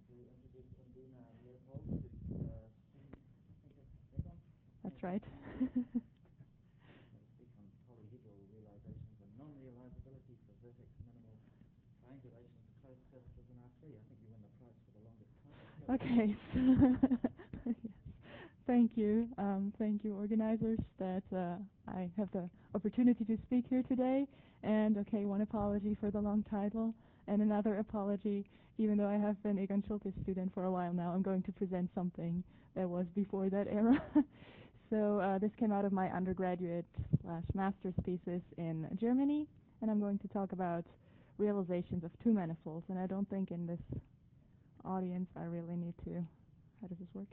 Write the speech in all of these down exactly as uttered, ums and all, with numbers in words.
That's right. Okay. Yes. Thank you. Um, thank you, organizers, that uh, I have the opportunity to speak here today. And, okay, one apology for the long title, and another apology, even though I have been Egon Schulte's student for a while now, I'm going to present something that was before that era. So uh, this came out of my undergraduate slash master's thesis in Germany, and I'm going to talk about realizations of two manifolds. And I don't think in this audience I really need to, how does this work?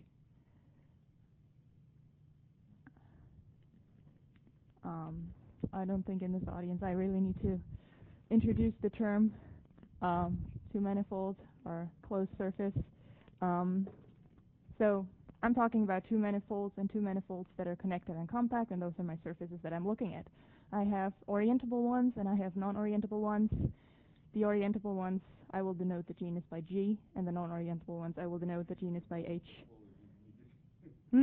Um, I don't think in this audience I really need to introduce the term um, two-manifold or closed surface. Um, so I'm talking about two manifolds and two manifolds that are connected and compact, and those are my surfaces that I'm looking at. I have orientable ones and I have non-orientable ones. The orientable ones I will denote the genus by G, and the non-orientable ones I will denote the genus by H. Hmm?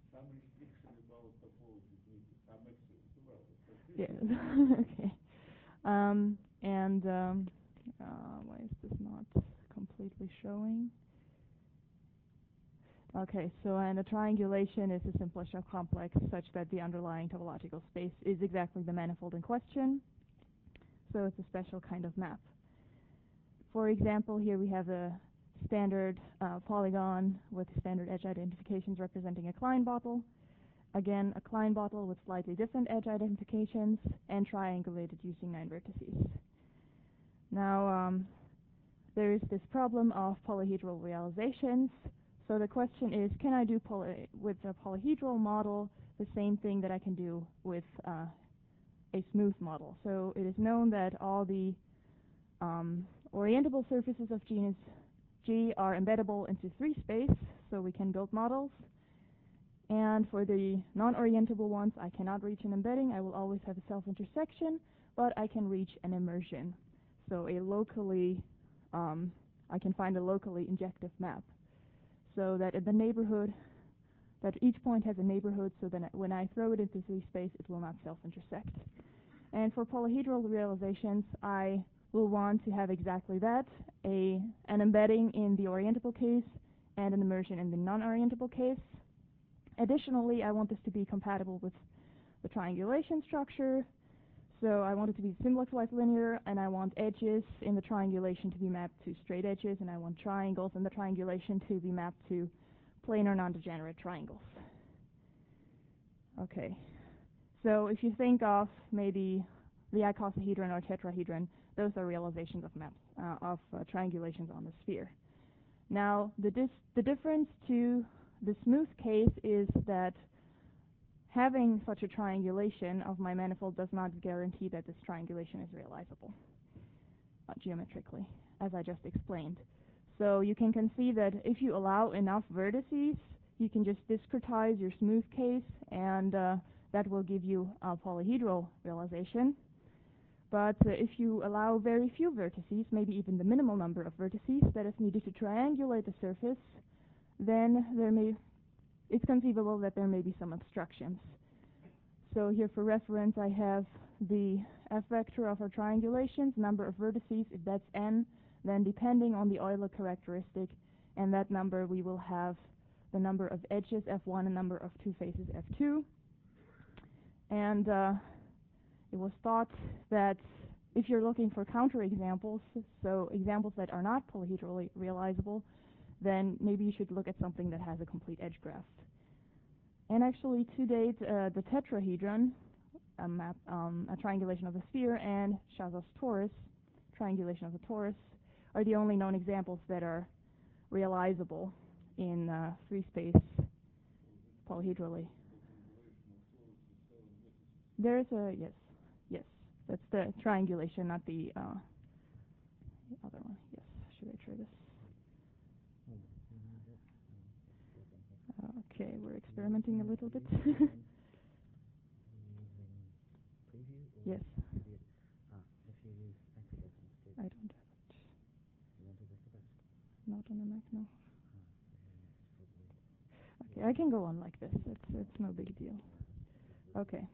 Yeah. Okay. Um, and um, uh, why is this not completely showing? Okay, so and a triangulation is a simplicial complex such that the underlying topological space is exactly the manifold in question. So it's a special kind of map. For example, here we have a standard uh, polygon with standard edge identifications representing a Klein bottle. Again, a Klein bottle with slightly different edge identifications and triangulated using nine vertices. Now, um, there is this problem of polyhedral realizations. So the question is, can I do poly with a polyhedral model the same thing that I can do with uh, a smooth model? So it is known that all the um, orientable surfaces of genus G are embeddable into three space, so we can build models. And for the non-orientable ones, I cannot reach an embedding. I will always have a self-intersection, but I can reach an immersion. So a locally, um, I can find a locally injective map. So that in the neighborhood, that each point has a neighborhood, so that when I throw it into three space, it will not self-intersect. And for polyhedral realizations, I will want to have exactly that, a, an embedding in the orientable case and an immersion in the non-orientable case. Additionally, I want this to be compatible with the triangulation structure. So I want it to be simplex-wise linear, and I want edges in the triangulation to be mapped to straight edges, and I want triangles in the triangulation to be mapped to planar non-degenerate triangles. Okay. So if you think of maybe the icosahedron or tetrahedron, those are realizations of maps, uh, of uh, triangulations on the sphere. Now, the, dis the difference to the smooth case is that having such a triangulation of my manifold does not guarantee that this triangulation is realizable uh, geometrically, as I just explained. So you can conceive that if you allow enough vertices, you can just discretize your smooth case, and uh, that will give you a polyhedral realization. But uh, if you allow very few vertices, maybe even the minimal number of vertices that is needed to triangulate the surface, then there may, it's conceivable that there may be some obstructions. So here for reference, I have the F vector of our triangulations, number of vertices. If that's n, then depending on the Euler characteristic and that number, we will have the number of edges F one and number of two faces F two. And uh, it was thought that if you're looking for counterexamples, so examples that are not polyhedrally realizable, then maybe you should look at something that has a complete edge graph. And actually, to date, uh, the tetrahedron, a, map, um, a triangulation of a sphere, and Chazos' torus, triangulation of a torus, are the only known examples that are realizable in uh, free space polyhedrally. There is a, yes, yes, that's the triangulation, not the, uh, the other one. Yes, should I try this? Okay, we're experimenting a little bit. Yes. I don't have it. Not not on a Mac, no. Okay, I can go on like this. It's it's no big deal. Okay.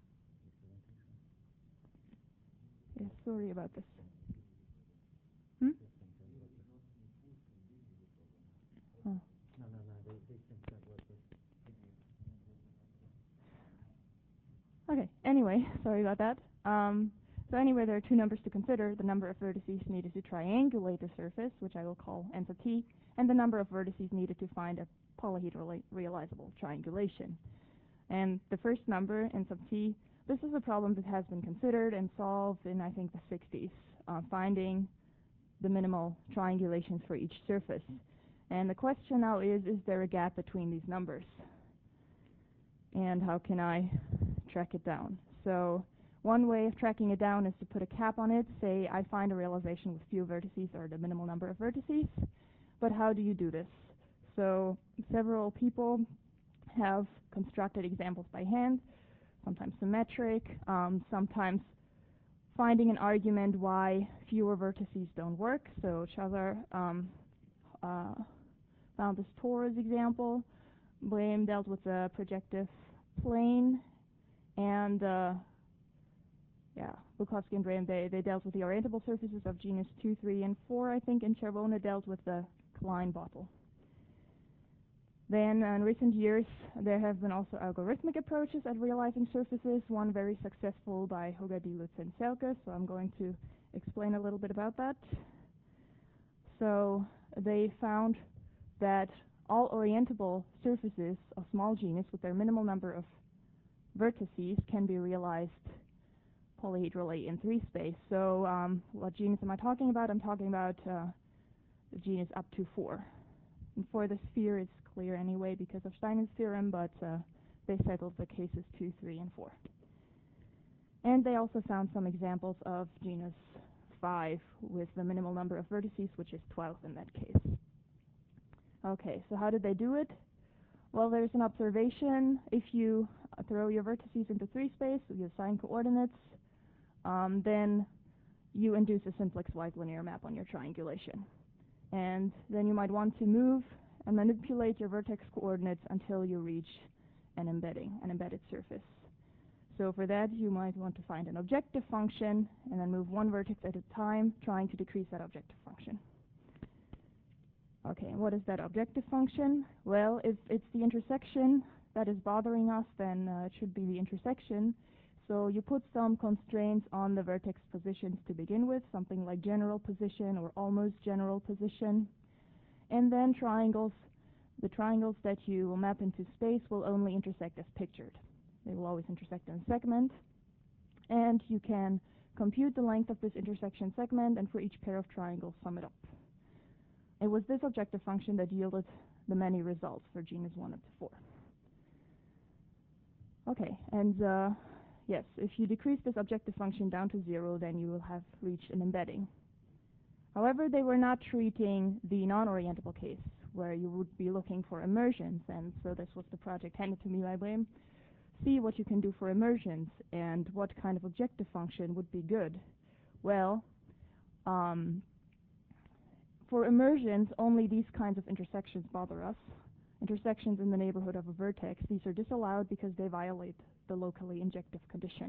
Yeah, sorry about this. Hmm? Oh. No, no, no. They, they don't work with. Okay. Anyway, sorry about that. Um, so anyway, there are two numbers to consider: the number of vertices needed to triangulate the surface, which I will call n sub t, and the number of vertices needed to find a polyhedral realizable triangulation. And the first number, n sub t, this is a problem that has been considered and solved in, I think, the sixties, uh, finding the minimal triangulations for each surface. And the question now is, is there a gap between these numbers? And how can I track it down? So one way of tracking it down is to put a cap on it. Say I find a realization with few vertices, or the minimal number of vertices. But how do you do this? So several people have constructed examples by hand, sometimes symmetric, um, sometimes finding an argument why fewer vertices don't work. So Chazar um, uh, found this torus example. Boehm dealt with the projective plane, and uh, yeah, Bukowski and Boehm, they, they dealt with the orientable surfaces of genus two, three, and four, I think, and Cervone dealt with the Klein bottle. Then in recent years, there have been also algorithmic approaches at realizing surfaces, one very successful by Hogadi, Lutz, and Selke, so I'm going to explain a little bit about that. So they found that all orientable surfaces of small genus with their minimal number of vertices can be realized polyhedrally in three space. So um, what genus am I talking about? I'm talking about uh, the genus up to four. And for the sphere, it's clear anyway because of Stein's theorem, but uh, they settled the cases two, three, and four. And they also found some examples of genus five with the minimal number of vertices, which is twelve in that case. Okay, so how did they do it? Well, there's an observation. If you uh, throw your vertices into three space, so you assign coordinates, um, then you induce a simplex-wide linear map on your triangulation. And then you might want to move and manipulate your vertex coordinates until you reach an embedding, an embedded surface. So for that, you might want to find an objective function and then move one vertex at a time, trying to decrease that objective function. Okay, and what is that objective function? Well, if it's the intersection that is bothering us, then uh, it should be the intersection. So you put some constraints on the vertex positions to begin with, something like general position or almost general position. And then triangles, the triangles that you will map into space will only intersect as pictured. They will always intersect in a segment. And you can compute the length of this intersection segment, and for each pair of triangles, sum it up. It was this objective function that yielded the many results for genus one up to four. Okay, and uh, yes, if you decrease this objective function down to zero, then you will have reached an embedding. However, they were not treating the non-orientable case, where you would be looking for immersions, and so this was the project handed to me by Boehm. See what you can do for immersions, and what kind of objective function would be good. Well, um, for immersions, only these kinds of intersections bother us. Intersections in the neighborhood of a vertex, these are disallowed because they violate the locally injective condition.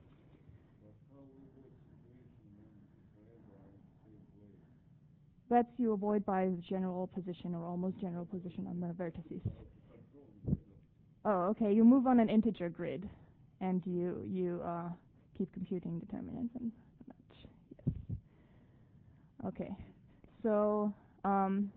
That's you avoid by general position or almost general position on the vertices. Oh, okay. You move on an integer grid, and you you uh, keep computing determinants and such. Yes. Okay. So um,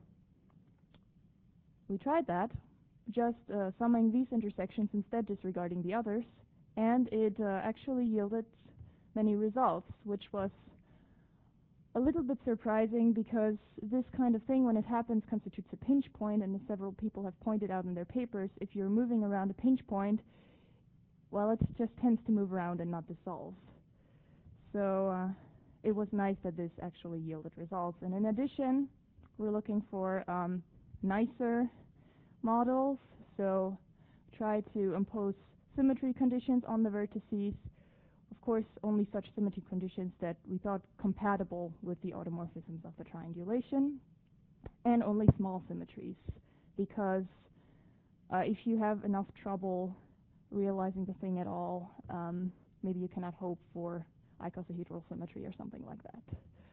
we tried that, just uh, summing these intersections instead, disregarding the others, and it uh, actually yielded many results, which was a little bit surprising because this kind of thing, when it happens, constitutes a pinch point, and as several people have pointed out in their papers, if you're moving around a pinch point, well, it just tends to move around and not dissolve. So uh, it was nice that this actually yielded results. And in addition, we're looking for um, nicer models, so try to impose symmetry conditions on the vertices. Of course, only such symmetry conditions that we thought compatible with the automorphisms of the triangulation. and only small symmetries, because uh, if you have enough trouble realizing the thing at all, um, maybe you cannot hope for icosahedral symmetry or something like that.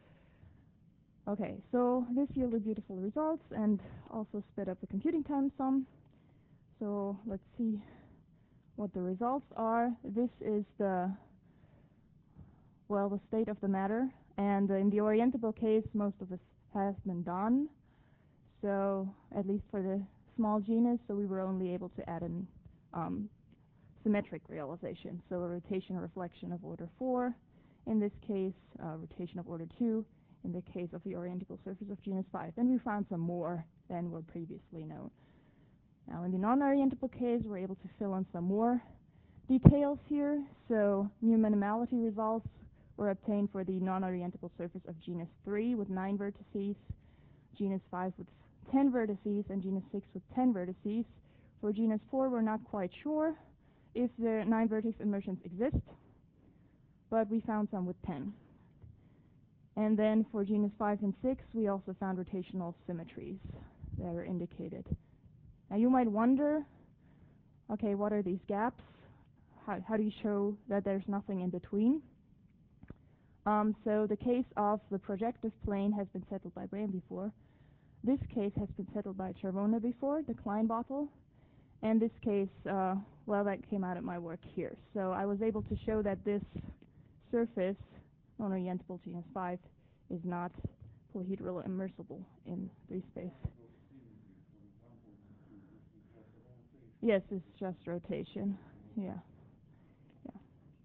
Okay, so this yielded beautiful results and also sped up the computing time some. So let's see what the results are. This is the, well, the state of the matter. And in the orientable case, most of this has been done. So at least for the small genus, so we were only able to add in um, symmetric realization. So a rotation reflection of order four. In this case, uh, rotation of order two. In the case of the orientable surface of genus five. And we found some more than were previously known. Now in the non-orientable case, we're able to fill in some more details here. So new minimality results were obtained for the non-orientable surface of genus three with nine vertices, genus five with ten vertices, and genus six with ten vertices. For genus four, we're not quite sure if the nine vertex immersions exist, but we found some with ten. And then for genus five and six, we also found rotational symmetries that are indicated. Now you might wonder, okay, what are these gaps? How, how do you show that there's nothing in between? Um, so the case of the projective plane has been settled by Brehm before. This case has been settled by Cervona before, the Klein bottle. And this case, uh, well, that came out of my work here. So I was able to show that this surface, non-orientable genus five, is not polyhedral immersible in three space. Yes, it's just rotation. Yeah. Yeah.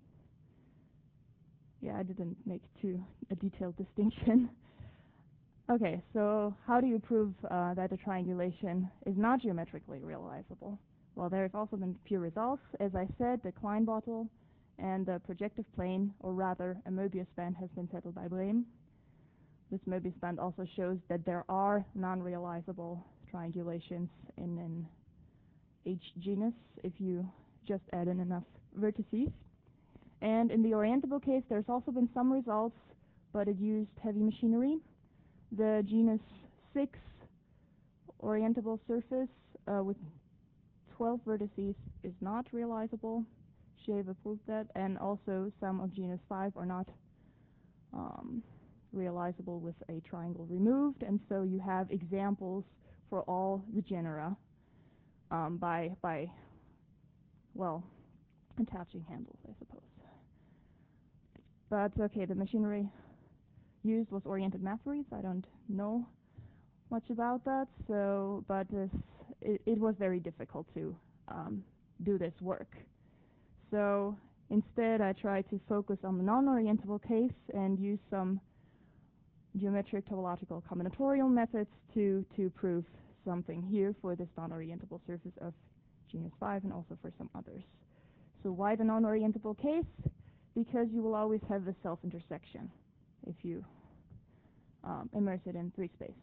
Yeah, I didn't make too a detailed distinction. Okay, so how do you prove uh, that the triangulation is not geometrically realizable? Well, there have also been few results. As I said, the Klein bottle and the projective plane, or rather a Möbius band, has been settled by Brehm. This Möbius band also shows that there are non-realizable triangulations in an H genus if you just add in enough vertices. And in the orientable case, there's also been some results, but it used heavy machinery. The genus six orientable surface uh, with twelve vertices is not realizable. Shaver proved that, and also some of genus five are not um, realizable with a triangle removed, and so you have examples for all the genera um, by, by, well, attaching handles, I suppose. But okay, the machinery used was oriented mathroids. I don't know much about that, so but this, it, it was very difficult to um, do this work. So instead, I tried to focus on the non-orientable case and use some geometric topological combinatorial methods to to prove something here for this non-orientable surface of genus five and also for some others. So why the non-orientable case? Because you will always have the self-intersection if you um, immerse it in three space.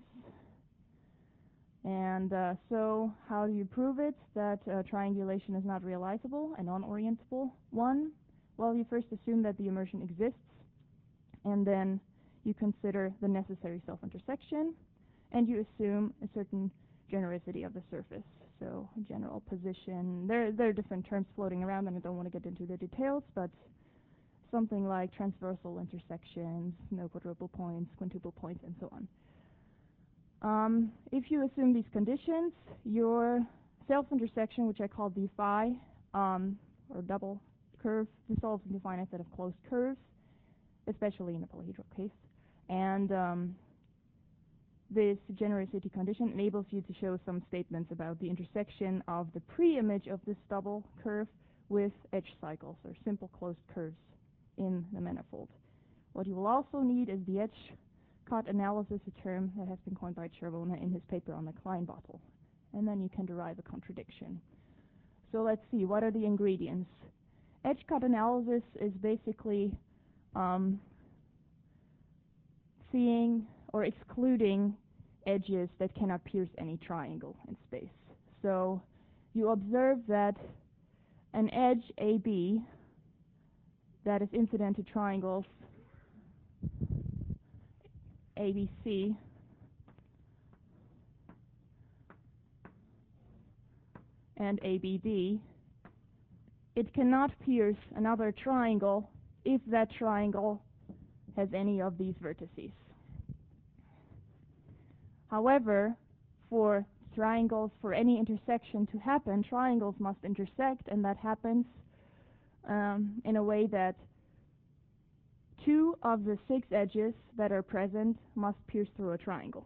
And uh, so how do you prove it that uh, triangulation is not realizable, a non-orientable one? Well, you first assume that the immersion exists, and then you consider the necessary self-intersection, and you assume a certain genericity of the surface. So general position, there, there are different terms floating around, and I don't want to get into the details, but something like transversal intersections, no quadruple points, quintuple points, and so on. Um, if you assume these conditions, your self-intersection, which I call d phi, um, or double curve, dissolves into a finite set of closed curves, especially in the polyhedral case. And um, this genericity condition enables you to show some statements about the intersection of the pre-image of this double curve with edge cycles, or simple closed curves in the manifold. What you will also need is the edge cut analysis, a term that has been coined by Cervona in his paper on the Klein bottle. And then you can derive a contradiction. So let's see, what are the ingredients? Edge cut analysis is basically um, seeing or excluding edges that cannot pierce any triangle in space. So you observe that an edge A B that is incident to triangles A B C and A B D, it cannot pierce another triangle if that triangle has any of these vertices. However, for triangles, for any intersection to happen, triangles must intersect, and that happens um, in a way that two of the six edges that are present must pierce through a triangle.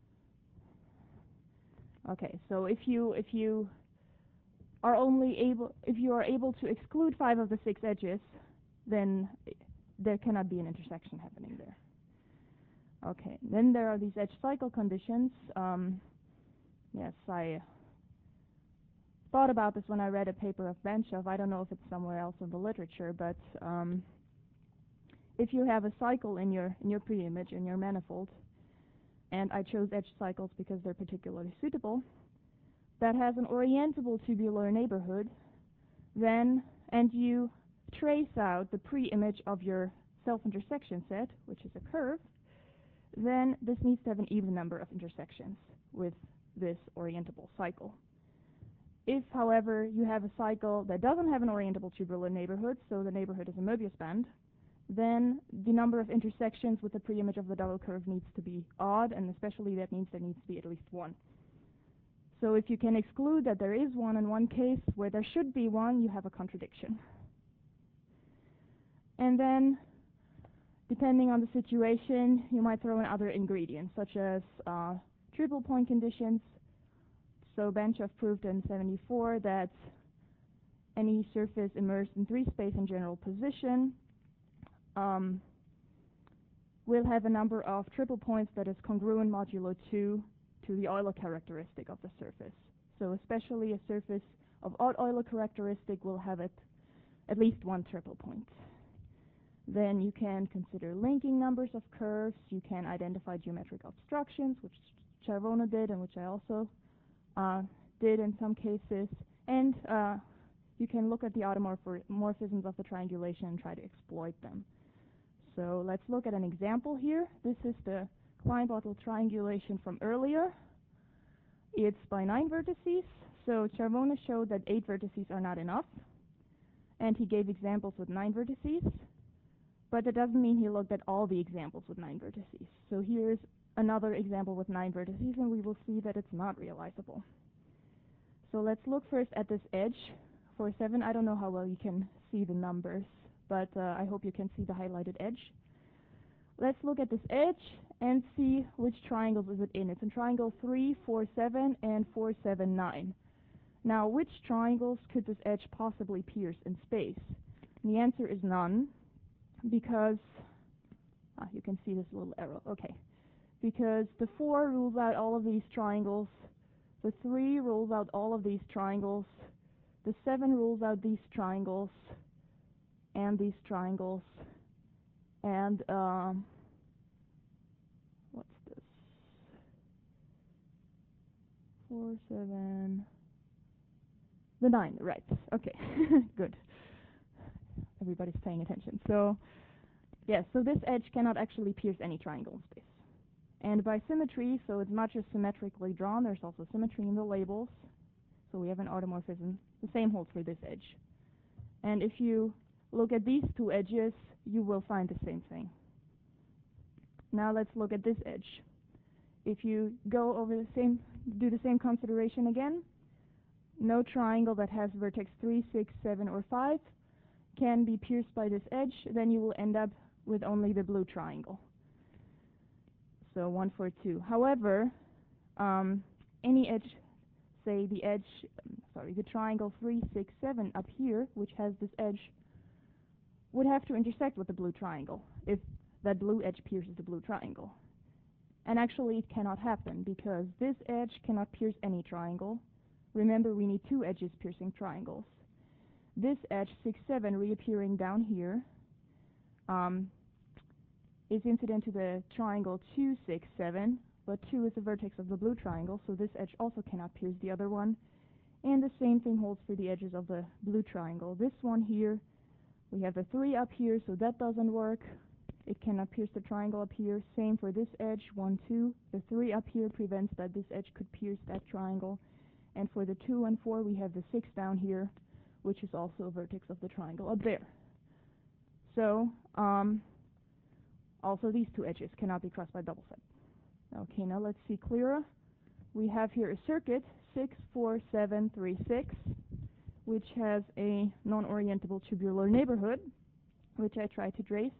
Okay, so if you if you are only able if you are able to exclude five of the six edges, then there cannot be an intersection happening there. Okay, then there are these edge cycle conditions. Um, yes, I thought about this when I read a paper of Benchoff. I don't know if it's somewhere else in the literature, but um, if you have a cycle in your in your preimage, in your manifold, and I chose edge cycles because they're particularly suitable, that has an orientable tubular neighborhood, then, and you trace out the preimage of your self-intersection set, which is a curve, then this needs to have an even number of intersections with this orientable cycle. If, however, you have a cycle that doesn't have an orientable tubular neighborhood, so the neighborhood is a Möbius band, then the number of intersections with the preimage of the double curve needs to be odd, and especially that means there needs to be at least one. So if you can exclude that there is one in one case where there should be one, you have a contradiction. And then, depending on the situation, you might throw in other ingredients, such as uh, triple point conditions. So Benchoff proved in seventy-four that any surface immersed in three space and general position um, will have a number of triple points that is congruent modulo two to the Euler characteristic of the surface. So especially a surface of odd Euler characteristic will have it at least one triple point. Then you can consider linking numbers of curves. You can identify geometric obstructions, which Cervone did and which I also uh, did in some cases. And uh, you can look at the automorphisms of the triangulation and try to exploit them. So let's look at an example here. This is the Klein-Bottle triangulation from earlier. It's by nine vertices. So Cervone showed that eight vertices are not enough. And he gave examples with nine vertices. But that doesn't mean he looked at all the examples with nine vertices. So here's another example with nine vertices, and we will see that it's not realizable. So let's look first at this edge. For seven, I don't know how well you can see the numbers, but uh, I hope you can see the highlighted edge. Let's look at this edge and see which triangles is it in. It's in triangle three, four, seven, and four, seven, nine. Now, which triangles could this edge possibly pierce in space? And the answer is none. Because, ah, you can see this little arrow, okay. Because the four rules out all of these triangles, the three rules out all of these triangles, the seven rules out these triangles, and these triangles, and, um, what's this? Four, seven, the nine, right, okay, good. Everybody's paying attention. So, yes, so this edge cannot actually pierce any triangle in space. And by symmetry, so it's not just symmetrically drawn, there's also symmetry in the labels. So we have an automorphism. The same holds for this edge. And if you look at these two edges, you will find the same thing. Now let's look at this edge. If you go over the same, do the same consideration again, no triangle that has vertex three, six, seven, or five can be pierced by this edge, then you will end up with only the blue triangle. So one, four, two. However, um, any edge, say the edge, sorry, the triangle three, six, seven up here, which has this edge, would have to intersect with the blue triangle if that blue edge pierces the blue triangle. And actually it cannot happen because this edge cannot pierce any triangle. Remember, we need two edges piercing triangles. This edge, six, seven, reappearing down here, um, is incident to the triangle two, six, seven, but two is the vertex of the blue triangle, so this edge also cannot pierce the other one. And the same thing holds for the edges of the blue triangle. This one here, we have the three up here, so that doesn't work. It cannot pierce the triangle up here. Same for this edge, one, two. The three up here prevents that this edge could pierce that triangle. And for the two and four, we have the six down here, which is also a vertex of the triangle up there. So um, also these two edges cannot be crossed by double set. Okay, now let's see clearer. We have here a circuit, six, four, seven, three, six, which has a non-orientable tubular neighborhood, which I tried to trace.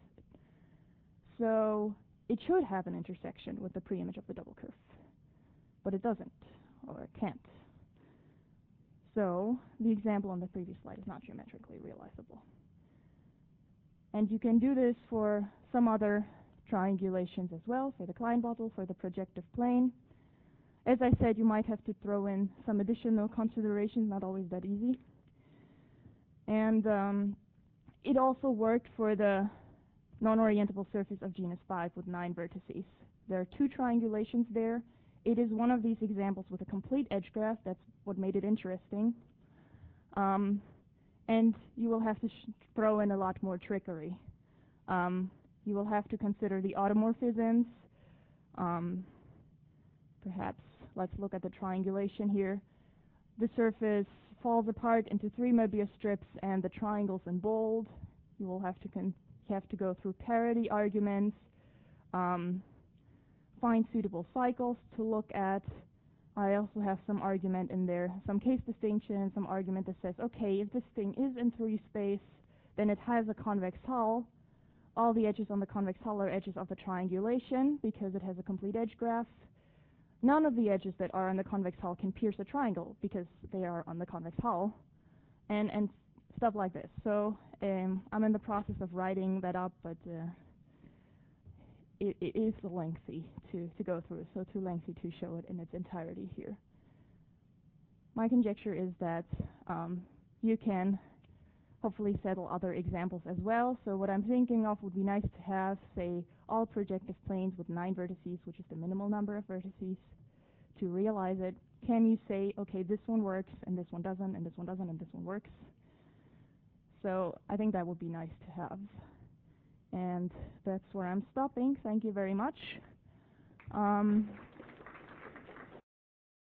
So it should have an intersection with the preimage of the double curve, but it doesn't, or it can't. So the example on the previous slide is not geometrically realizable. And you can do this for some other triangulations as well, say the Klein-Bottle for the projective plane. As I said, you might have to throw in some additional considerations, not always that easy. And um, it also worked for the non-orientable surface of genus five with nine vertices. There are two triangulations there. It is one of these examples with a complete edge graph. That's what made it interesting. Um, and you will have to sh throw in a lot more trickery. Um, you will have to consider the automorphisms. Um, perhaps let's look at the triangulation here. The surface falls apart into three Möbius strips, and the triangles in bold. You will have to con have to go through parity arguments, um, find suitable cycles to look at. I also have some argument in there, some case distinction, some argument that says, okay, if this thing is in three space, then it has a convex hull. All the edges on the convex hull are edges of the triangulation because it has a complete edge graph. None of the edges that are on the convex hull can pierce a triangle because they are on the convex hull, and, and stuff like this. So um, I'm in the process of writing that up, but uh, it, it is lengthy to, to go through, so too lengthy to show it in its entirety here. My conjecture is that um, you can hopefully settle other examples as well. So what I'm thinking of would be nice to have, say, all projective planes with nine vertices, which is the minimal number of vertices. To realize it, can you say, okay, this one works, and this one doesn't, and this one doesn't, and this one works? So I think that would be nice to have. And that's where I'm stopping. Thank you very much. Um,